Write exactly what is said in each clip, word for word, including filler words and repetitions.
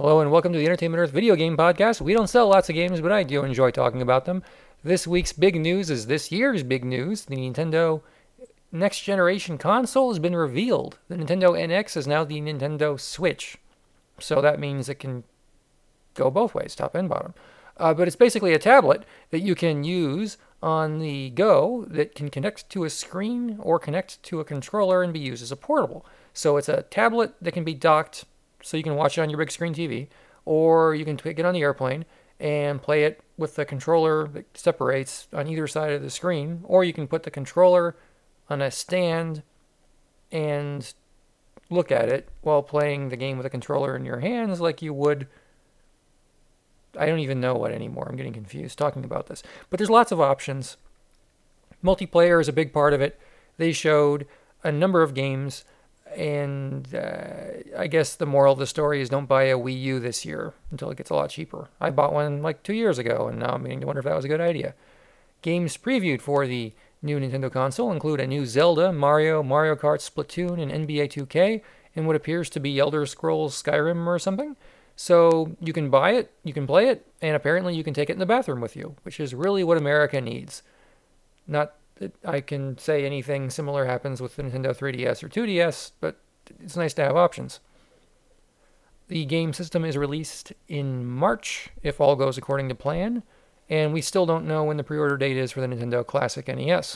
Hello and welcome to the Entertainment Earth Video Game Podcast. We don't sell lots of games, but I do enjoy talking about them. This week's big news is this year's big news. The Nintendo Next Generation console has been revealed. The Nintendo N X is now the Nintendo Switch. So that means it can go both ways, top and bottom. Uh, but it's basically a tablet that you can use on the go that can connect to a screen or connect to a controller and be used as a portable. So it's a tablet that can be docked so you can watch it on your big screen T V, or you can take it on the airplane and play it with the controller that separates on either side of the screen, or you can put the controller on a stand and look at it while playing the game with a controller in your hands like you would. I don't even know what anymore. I'm getting confused talking about this. But there's lots of options. Multiplayer is a big part of it. They showed a number of games, and uh, I guess the moral of the story is don't buy a Wii U this year until it gets a lot cheaper. I bought one like two years ago, and now I'm beginning to wonder if that was a good idea. Games previewed for the new Nintendo console include a new Zelda, Mario, Mario Kart, Splatoon, and N B A two K, and what appears to be Elder Scrolls Skyrim or something. So you can buy it, you can play it, and apparently you can take it in the bathroom with you, which is really what America needs. Not that I can say anything similar happens with the Nintendo three D S or two D S, but it's nice to have options. The game system is released in March, if all goes according to plan, and we still don't know when the pre-order date is for the Nintendo Classic N E S.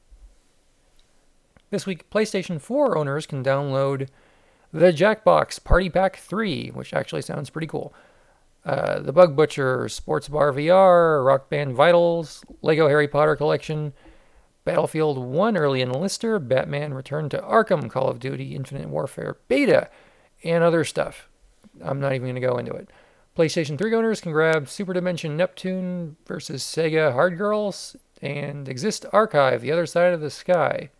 This week, PlayStation four owners can download the Jackbox Party Pack three, which actually sounds pretty cool. Uh, the Bug Butcher, Sports Bar V R, Rock Band Vitals, Lego Harry Potter Collection, Battlefield one Early Enlister, Batman Return to Arkham, Call of Duty Infinite Warfare Beta, and other stuff. I'm not even going to go into it. PlayStation three owners can grab Super Dimension Neptune versus Sega Hard Girls and Exist Archive, The Other Side of the Sky.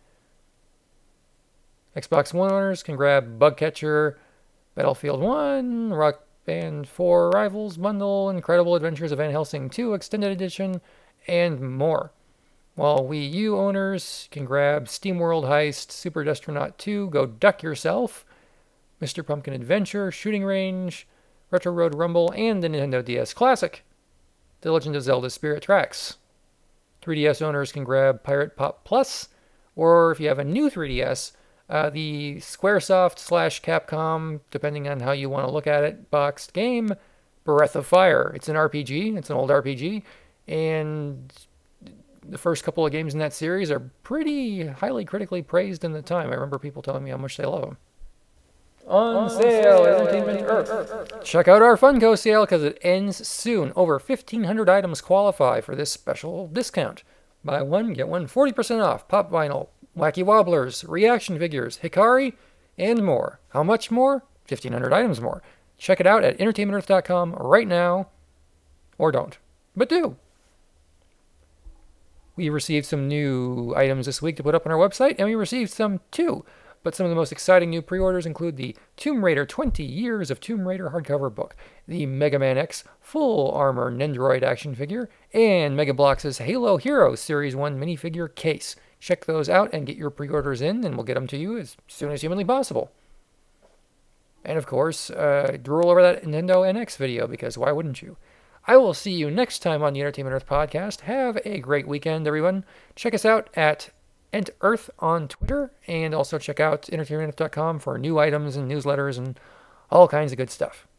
Xbox One owners can grab Bugcatcher, Battlefield one, Rock Band four Rivals Bundle, Incredible Adventures of Van Helsing two Extended Edition, and more. While Wii U owners can grab SteamWorld Heist, Super Destronaut two, Go Duck Yourself, Mister Pumpkin Adventure, Shooting Range, Retro Road Rumble, and the Nintendo D S Classic, The Legend of Zelda Spirit Tracks. three D S owners can grab Pirate Pop Plus, or if you have a new three D S, Uh, the Squaresoft slash Capcom, depending on how you want to look at it, boxed game, Breath of Fire. It's an R P G. It's an old R P G. And the first couple of games in that series are pretty highly critically praised in the time. I remember people telling me how much they love them. On sale at Entertainment Earth. Check out our Funko sale because it ends soon. Over fifteen hundred items qualify for this special discount. Buy one, get one forty percent off. Pop vinyl, Wacky Wobblers, reaction figures, Hikari, and more. How much more? fifteen hundred items more. Check it out at entertainment earth dot com right now. Or don't. But do. We received some new items this week to put up on our website, and we received some too. But some of the most exciting new pre-orders include the Tomb Raider twenty Years of Tomb Raider hardcover book, the Mega Man X Full Armor Nendoroid action figure, and Mega Bloks' Halo Heroes Series one minifigure case. Check those out and get your pre-orders in, and we'll get them to you as soon as humanly possible. And of course, uh, drool over that Nintendo N X video, because why wouldn't you? I will see you next time on the Entertainment Earth podcast. Have a great weekend, everyone. Check us out at Ent Earth on Twitter, and also check out entertainment earth dot com for new items and newsletters and all kinds of good stuff.